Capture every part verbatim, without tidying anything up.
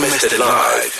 missed it live,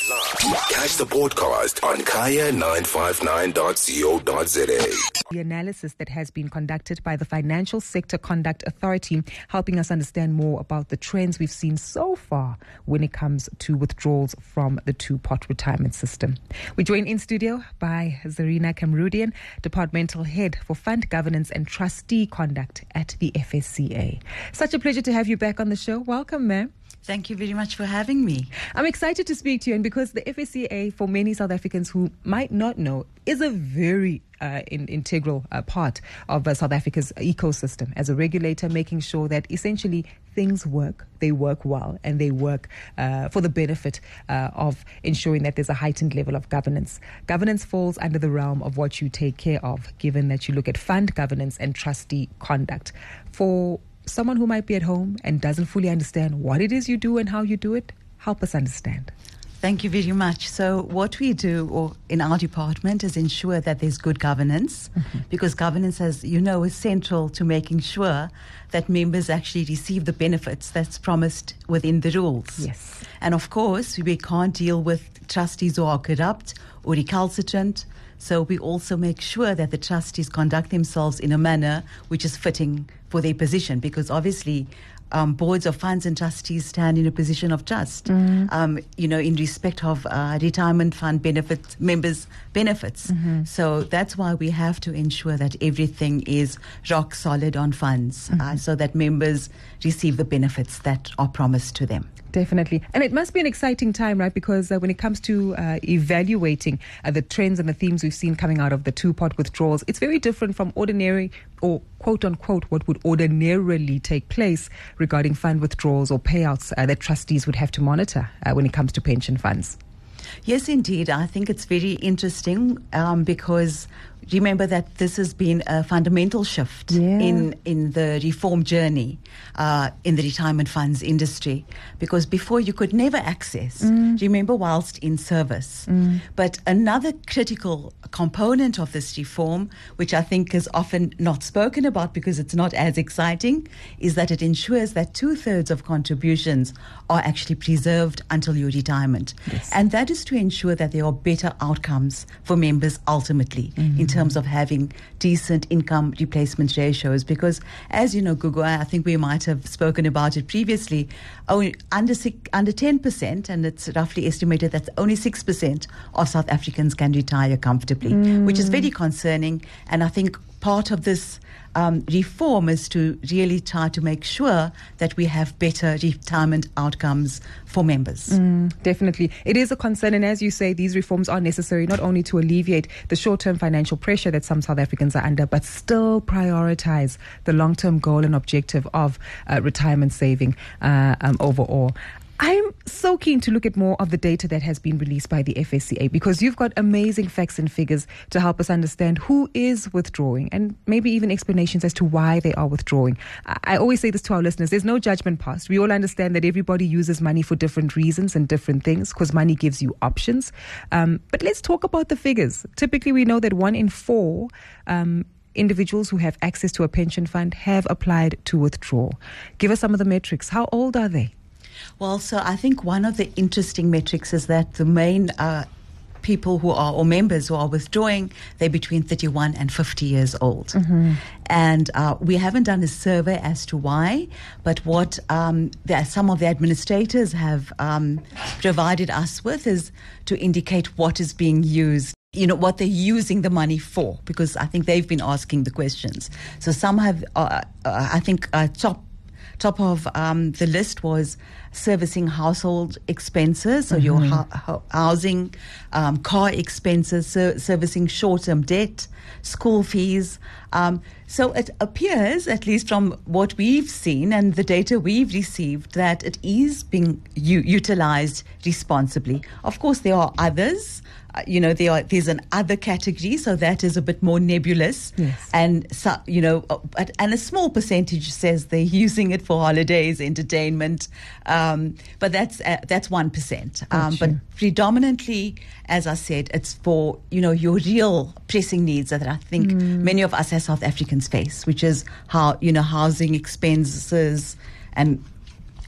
catch the podcast on kaya nine five nine dot co dot za. The analysis that has been conducted by the Financial Sector Conduct Authority, helping us understand more about the trends we've seen so far when it comes to withdrawals from the two-pot retirement system. We're joined in studio by Zarina Kamrudian, Departmental Head for Fund Governance and Trustee Conduct at the F S C A. Such a pleasure to have you back on the show. Welcome, ma'am. Thank you very much for having me. I'm excited to speak to you, and because the F S C A, for many South Africans who might not know, is a very uh, in, integral uh, part of uh, South Africa's ecosystem as a regulator, making sure that essentially things work, they work well, and they work uh, for the benefit uh, of ensuring that there's a heightened level of governance. Governance falls under the realm of what you take care of, given that you look at fund governance and trustee conduct. For someone who might be at home and doesn't fully understand what it is you do and how you do it, help us understand. Thank you very much. So what we do or in our department is ensure that there's good governance, mm-hmm. because governance, as you know, is central to making sure that members actually receive the benefits that's promised within the rules. Yes. And of course, we can't deal with trustees who are corrupt or recalcitrant. So we also make sure that the trustees conduct themselves in a manner which is fitting for their position, because obviously um, boards of funds and trustees stand in a position of trust, mm-hmm. um, you know, in respect of uh, retirement fund benefits, members' benefits. Mm-hmm. So that's why we have to ensure that everything is rock solid on funds, mm-hmm. uh, so that members receive the benefits that are promised to them. Definitely. And it must be an exciting time, right? Because uh, when it comes to uh, evaluating uh, the trends and the themes we've seen coming out of the two-pot withdrawals, it's very different from ordinary or quote-unquote what would ordinarily take place regarding fund withdrawals or payouts uh, that trustees would have to monitor uh, when it comes to pension funds. Yes, indeed. I think it's very interesting um, because remember that this has been a fundamental shift yeah. in, in the reform journey uh, in the retirement funds industry, because before you could never access, mm. remember, whilst in service. Mm. But another critical component of this reform, which I think is often not spoken about because it's not as exciting, is that it ensures that two-thirds of contributions are actually preserved until your retirement. Yes. And that is to ensure that there are better outcomes for members ultimately, mm-hmm. in terms of having decent income replacement ratios. Because, as you know, Gugu, I think we might have spoken about it previously, only under six, under ten percent, and it's roughly estimated that only six percent of South Africans can retire comfortably, mm. which is very concerning. And I think part of this um, reform is to really try to make sure that we have better retirement outcomes for members. Mm, definitely. It is a concern, and as you say, these reforms are necessary not only to alleviate the short-term financial pressure that some South Africans are under, but still prioritize the long-term goal and objective of uh, retirement saving uh, um, overall. I'm so keen to look at more of the data that has been released by the F S C A, because you've got amazing facts and figures to help us understand who is withdrawing and maybe even explanations as to why they are withdrawing. I always say this to our listeners, there's no judgment passed. We all understand that everybody uses money for different reasons and different things, because money gives you options. Um, but let's talk about the figures. Typically, we know that one in four um, individuals who have access to a pension fund have applied to withdraw. Give us some of the metrics. How old are they? Well, so I think one of the interesting metrics is that the main uh, people who are, or members who are withdrawing, they're between thirty-one and fifty years old. Mm-hmm. And uh, we haven't done a survey as to why, but what um, the, some of the administrators have um, provided us with is to indicate what is being used, you know, what they're using the money for, because I think they've been asking the questions. So some have, uh, uh, I think, uh, top Top of um, the list was servicing household expenses, so mm-hmm. your hu- housing, um, car expenses, ser- servicing short-term debt, school fees. Um, so it appears, at least from what we've seen and the data we've received, that it is being u- utilized responsibly. Of course, there are others. Uh, you know, there are, there's an other category, so that is a bit more nebulous. Yes. And, so, you know, uh, and a small percentage says they're using it for holidays, entertainment, um, but that's uh, that's one percent. Um, but predominantly, as I said, it's for, you know, your real pressing needs that I think mm. many of us as South Africans face, which is how, you know, housing expenses and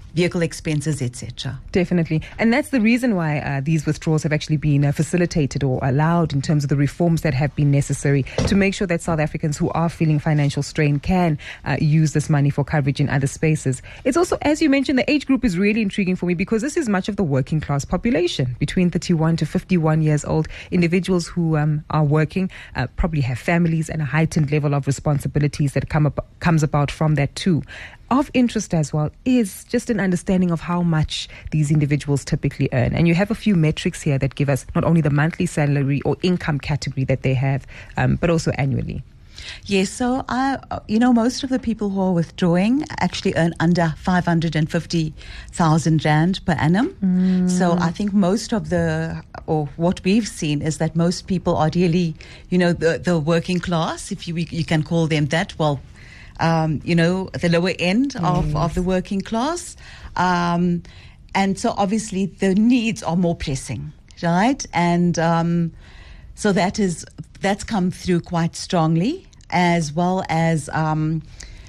vehicle expenses, et cetera. Definitely. And that's the reason why uh, these withdrawals have actually been uh, facilitated or allowed in terms of the reforms that have been necessary to make sure that South Africans who are feeling financial strain can uh, use this money for coverage in other spaces. It's also, as you mentioned, the age group is really intriguing for me because this is much of the working class population, between thirty-one to fifty-one years old, individuals who um, are working, uh, probably have families and a heightened level of responsibilities that come up, comes about from that too. Of interest as well is just an understanding of how much these individuals typically earn. And you have a few metrics here that give us not only the monthly salary or income category that they have, um, but also annually. Yes, so I, you know, most of the people who are withdrawing actually earn under five hundred fifty thousand rand per annum. Mm. So I think most of the, or what we've seen is that most people are really, you know, the, the working class, if you you can call them that. Well, Um, you know, the lower end of, yes. of the working class. Um, and so obviously the needs are more pressing, right? And um, so that is, that's come through quite strongly, as well as, um,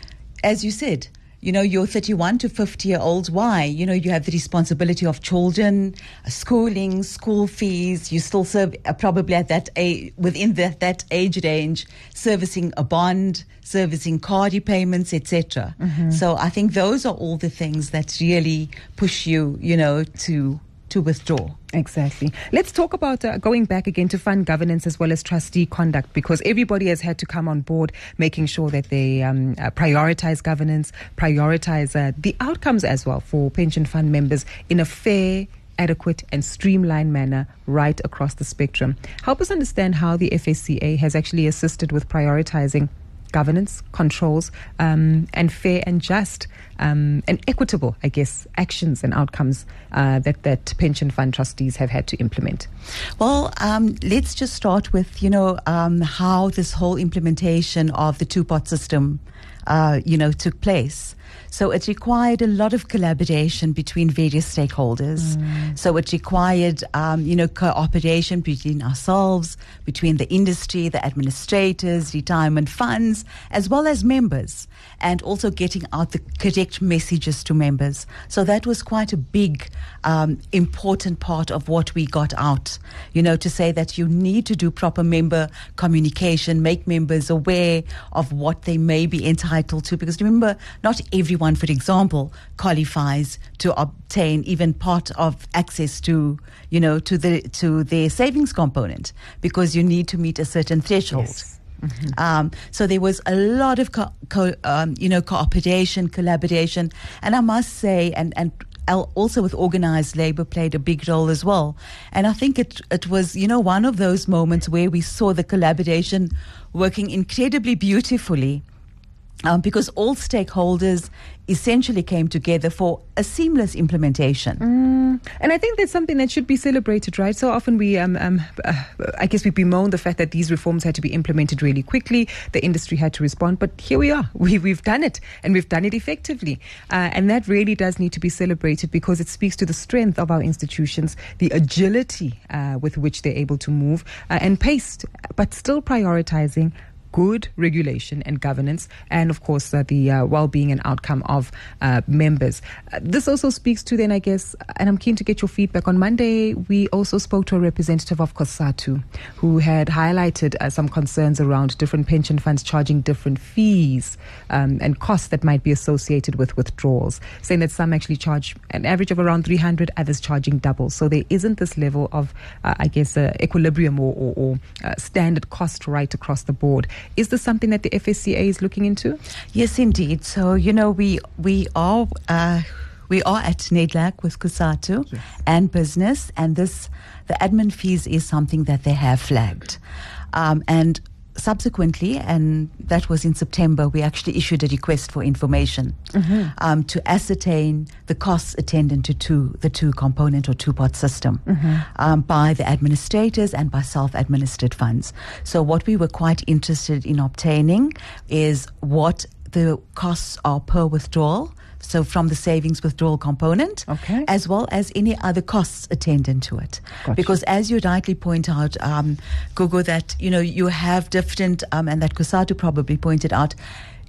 as you said, you know, you're thirty-one to fifty year olds. Why? You know, you have the responsibility of children, uh, schooling, school fees. You still serve uh, probably at that age, within that, that age range, servicing a bond, servicing car repayments, et cetera. Mm-hmm. So I think those are all the things that really push you, you know, to to withdraw. Exactly. Let's talk about uh, going back again to fund governance as well as trustee conduct, because everybody has had to come on board, making sure that they um, uh, prioritize governance, prioritize uh, the outcomes as well for pension fund members in a fair, adequate and streamlined manner right across the spectrum. Help us understand how the F S C A has actually assisted with prioritizing governance, controls, um, and fair and just um, and equitable, I guess, actions and outcomes uh, that, that pension fund trustees have had to implement. Well, um, let's just start with, you know, um, how this whole implementation of the two-pot system, uh, you know, took place. So it required a lot of collaboration between various stakeholders. Mm. So it required, um, you know, cooperation between ourselves, between the industry, the administrators, retirement funds, as well as members, and also getting out the correct messages to members. So that was quite a big, um, important part of what we got out, you know, to say that you need to do proper member communication, make members aware of what they may be entitled to. Because remember, not everyone, for example, qualifies to obtain even part of access to, you know, to the to their savings component, because you need to meet a certain threshold. Yes. Mm-hmm. Um, so there was a lot of co- co- um, you know, cooperation, collaboration, and I must say, and and also with organized labor played a big role as well. And I think it it was, you know, one of those moments where we saw the collaboration working incredibly beautifully. Um, because all stakeholders essentially came together for a seamless implementation. Mm, and I think that's something that should be celebrated, right? So often we, um, um, uh, I guess we bemoan the fact that these reforms had to be implemented really quickly. The industry had to respond, but here we are. We, we've done it, and we've done it effectively. Uh, and that really does need to be celebrated, because it speaks to the strength of our institutions, the agility uh, with which they're able to move, uh, and paced, but still prioritizing good regulation and governance, and of course uh, the uh, well-being and outcome of uh, members. Uh, this also speaks to then, I guess, and I'm keen to get your feedback. On Monday, we also spoke to a representative of COSATU who had highlighted uh, some concerns around different pension funds charging different fees um, and costs that might be associated with withdrawals, saying that some actually charge an average of around three hundred, others charging double. So there isn't this level of, uh, I guess, uh, equilibrium or, or, or uh, standard cost right across the board. Is this something that the F S C A is looking into? Yes, indeed. So, you know, we we are uh, we are at NEDLAC with COSATU, yes, and business, and this the admin fees is something that they have flagged, um, and subsequently, and that was in September, we actually issued a request for information mm-hmm. um, to ascertain the costs attendant to two, the two-component or two-part system mm-hmm. um, by the administrators and by self-administered funds. So what we were quite interested in obtaining is what the costs are per withdrawal, so from the savings withdrawal component, okay, as well as any other costs attendant to it. Gotcha. Because as you rightly point out, um, Gugu, that, you know, you have different, um, and that COSATU probably pointed out,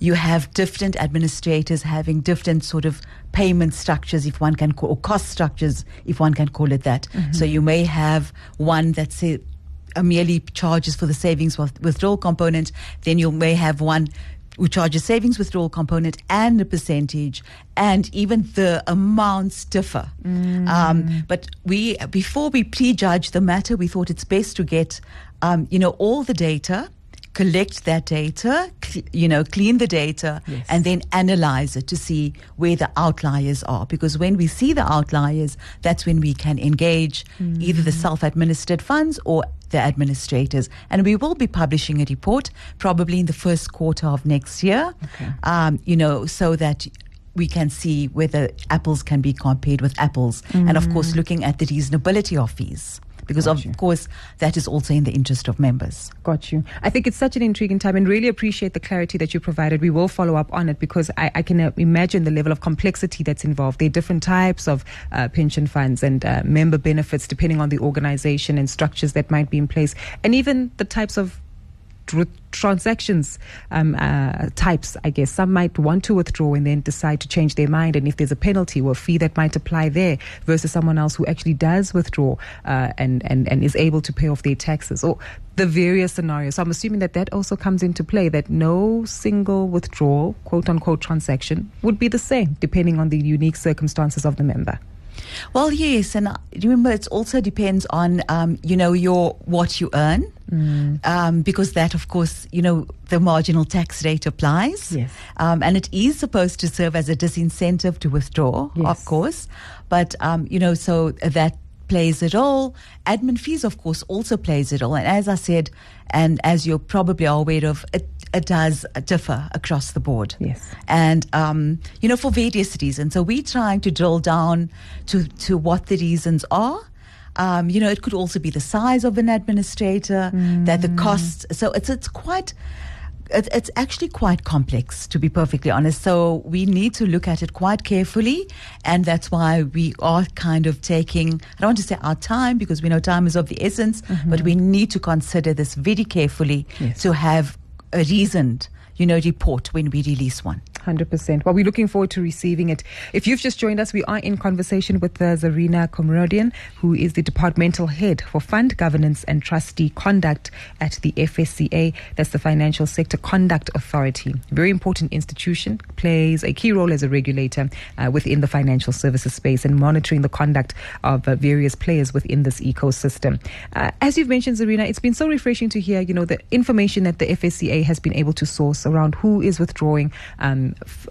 you have different administrators having different sort of payment structures, if one can call, or cost structures, if one can call it that. Mm-hmm. So you may have one that say, uh, merely charges for the savings withdrawal component. Then you may have one who charges savings withdrawal component and a percentage, and even the amounts differ. Mm. Um, but we, before we prejudge the matter, we thought it's best to get, um, you know, all the data, collect that data, cl- you know, clean the data, yes. and then analyze it to see where the outliers are. Because when we see the outliers, that's when we can engage mm. either the self-administered funds or the administrators. And we will be publishing a report probably in the first quarter of next year, okay. um, you know, so that we can see whether apples can be compared with apples. Mm. And of course, looking at the reasonability of fees. Because, Got of you. course, that is also in the interest of members. Got you. I think it's such an intriguing time, and really appreciate the clarity that you provided. We will follow up on it, because I, I can uh, imagine the level of complexity that's involved. There are different types of uh, pension funds and uh, member benefits depending on the organization and structures that might be in place, and even the types of tr- transactions um, uh, types, I guess. Some might want to withdraw and then decide to change their mind, and if there's a penalty or a fee that might apply there, versus someone else who actually does withdraw uh, and, and, and is able to pay off their taxes, or the various scenarios. So I'm assuming that that also comes into play, that no single withdrawal, quote-unquote, transaction would be the same, depending on the unique circumstances of the member. Well, yes, and remember, it also depends on, um, you know, your what you earn, mm. um, because that, of course, you know, the marginal tax rate applies, yes. um, and it is supposed to serve as a disincentive to withdraw, yes. of course, but, um, you know, so that plays a role. Admin fees, of course, also plays a role, and as I said, and as you probably are aware of, it it does differ across the board. Yes. And, um, you know, for various reasons. So we're trying to drill down to, to what the reasons are. Um, you know, it could also be the size of an administrator, mm. that the costs. So it's, it's quite, it, it's actually quite complex, to be perfectly honest. So we need to look at it quite carefully. And that's why we are kind of taking, I don't want to say our time, because we know time is of the essence, mm-hmm. but we need to consider this very carefully, yes. to have a reasoned, you know, report when we release one. one hundred percent. Well, we're looking forward to receiving it. If you've just joined us, we are in conversation with uh, Zarina Komrodian, who is the departmental head for fund governance and trustee conduct at the F S C A. That's the Financial Sector Conduct Authority. Very important institution, plays a key role as a regulator uh, within the financial services space and monitoring the conduct of uh, various players within this ecosystem. Uh, as you've mentioned, Zarina, it's been so refreshing to hear, you know, the information that the F S C A has been able to source around who is withdrawing, um, f-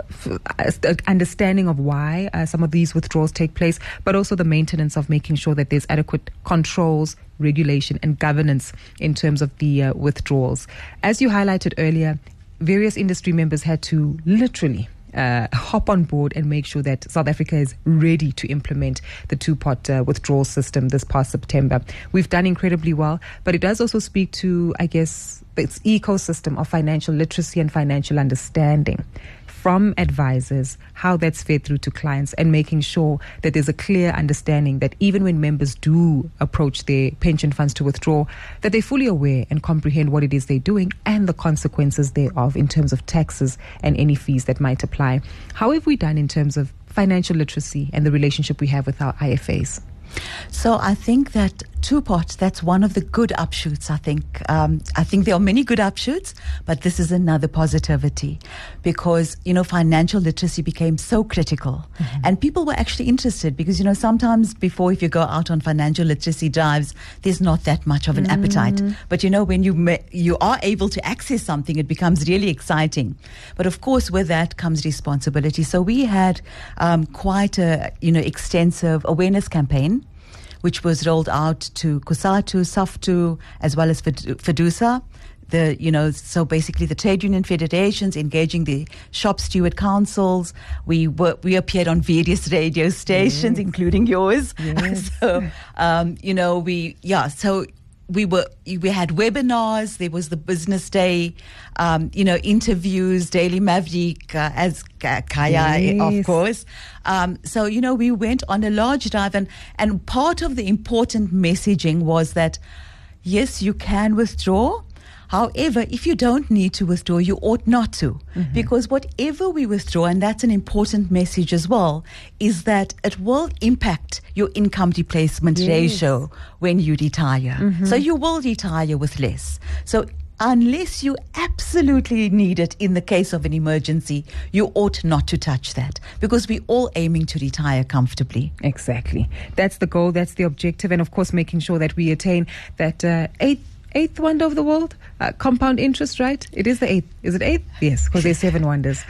f- understanding of why uh, some of these withdrawals take place, but also the maintenance of making sure that there's adequate controls, regulation and governance in terms of the uh, withdrawals. As you highlighted earlier, various industry members had to literally Uh, hop on board and make sure that South Africa is ready to implement the two-pot uh, withdrawal system this past September. We've done incredibly well, but it does also speak to, I guess, its ecosystem of financial literacy and financial understanding from advisors, how that's fed through to clients, and making sure that there's a clear understanding that even when members do approach their pension funds to withdraw, that they're fully aware and comprehend what it is they're doing and the consequences thereof in terms of taxes and any fees that might apply. How have we done in terms of financial literacy and the relationship we have with our I F As? So I think that two-pot, that's one of the good upshoots, I think. Um, I think there are many good upshoots, but this is another positivity because, you know, financial literacy became so critical. Mm-hmm. And people were actually interested because, you know, sometimes before, if you go out on financial literacy drives, there's not that much of an mm-hmm. appetite. But, you know, when you ma- you are able to access something, it becomes really exciting. But, of course, with that comes responsibility. So we had um, quite a, you know, extensive awareness campaign, which was rolled out to COSATU, SAFTU, as well as FEDUSA. The, you know, so basically the trade union federations engaging the shop steward councils. We were, we appeared on various radio stations, yes. including yours. Yes. so, um, you know, we, yeah, so we were, we had webinars. There was the business day, um, you know, interviews, Daily Maverick, uh, as Kaya, yes. of course. Um, so, you know, we went on a large drive, and, and part of the important messaging was that, yes, you can withdraw. However, if you don't need to withdraw, you ought not to. Mm-hmm. Because whatever we withdraw, and that's an important message as well, is that it will impact your income replacement yes. ratio when you retire. Mm-hmm. So you will retire with less. So unless you absolutely need it in the case of an emergency, you ought not to touch that, because we're all aiming to retire comfortably. Exactly. That's the goal, that's the objective, and of course making sure that we attain that uh, eighth, eighth wonder of the world, uh, compound interest, right? It is the eighth. Is it eighth? Yes, because there's seven wonders.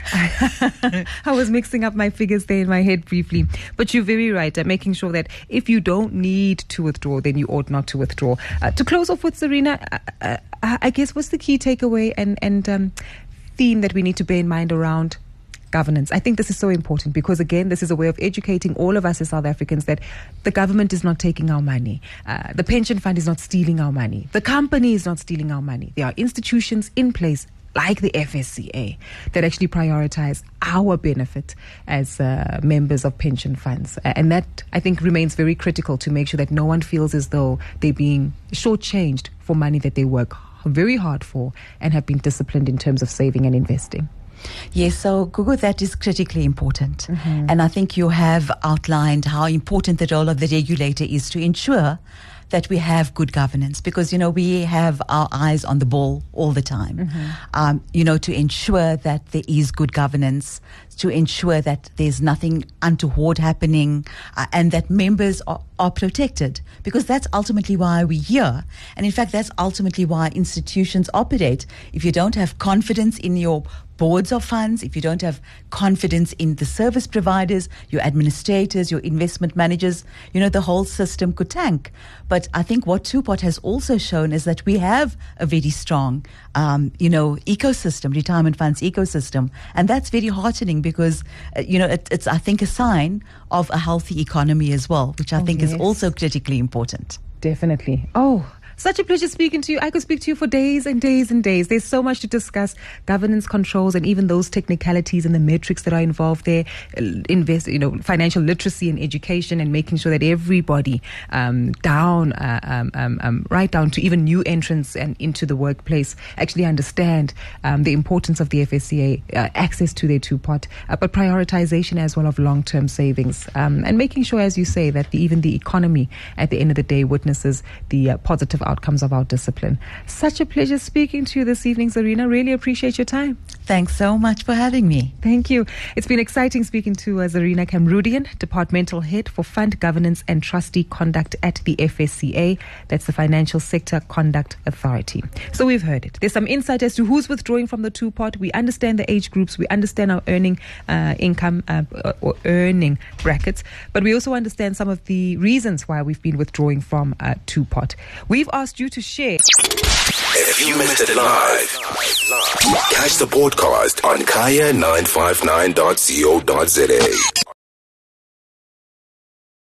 I was mixing up my figures there in my head briefly. But you're very right, uh, making sure that if you don't need to withdraw, then you ought not to withdraw. Uh, to close off with, Zarina, uh, uh, I guess what's the key takeaway and, and um, theme that we need to bear in mind around governance? I think this is so important because, again, this is a way of educating all of us as South Africans that the government is not taking our money. Uh, the pension fund is not stealing our money. The company is not stealing our money. There are institutions in place like the F S C A that actually prioritize our benefit as uh, members of pension funds. Uh, and that, I think, remains very critical to make sure that no one feels as though they're being shortchanged for money that they work very hard for and have been disciplined in terms of saving and investing. Yes, so Gugu, that is critically important. Mm-hmm. And I think you have outlined how important the role of the regulator is to ensure that we have good governance, because, you know, we have our eyes on the ball all the time, mm-hmm. um, you know, to ensure that there is good governance, to ensure that there's nothing untoward happening, uh, and that members are, are protected, because that's ultimately why we're here. And in fact, that's ultimately why institutions operate. If you don't have confidence in your boards of funds, if you don't have confidence in the service providers, your administrators, your investment managers, you know, the whole system could tank. But I think what Two-Pot has also shown is that we have a very strong, um, you know, ecosystem, retirement funds ecosystem. And that's very heartening because, uh, you know, it, it's, I think, a sign of a healthy economy as well, which I oh, think yes. is also critically important. Definitely. Oh, such a pleasure speaking to you. I could speak to you for days and days and days. There's so much to discuss, governance, controls, and even those technicalities and the metrics that are involved there. Invest, you know, financial literacy and education, and making sure that everybody, um, down, uh, um, um, um, right down to even new entrants and into the workplace, actually understand um, the importance of the F S C A, uh, access to their Two-Pot, uh, but prioritization as well of long-term savings, um, and making sure, as you say, that the, even the economy at the end of the day witnesses the uh, positive outcomes of our discipline. Such a pleasure speaking to you this evening, Zarina. Really appreciate your time. Thanks so much for having me. Thank you. It's been exciting speaking to uh, Zarina Kamrudian, Departmental Head for Fund Governance and Trustee Conduct at the F S C A. That's the Financial Sector Conduct Authority. So we've heard it. There's some insight as to who's withdrawing from the Two-Pot. We understand the age groups. We understand our earning uh, income uh, or earning brackets. But we also understand some of the reasons why we've been withdrawing from uh, Two-Pot. We've asked you to share. If you missed it live, catch the podcast on kaya nine five nine dot co dot za.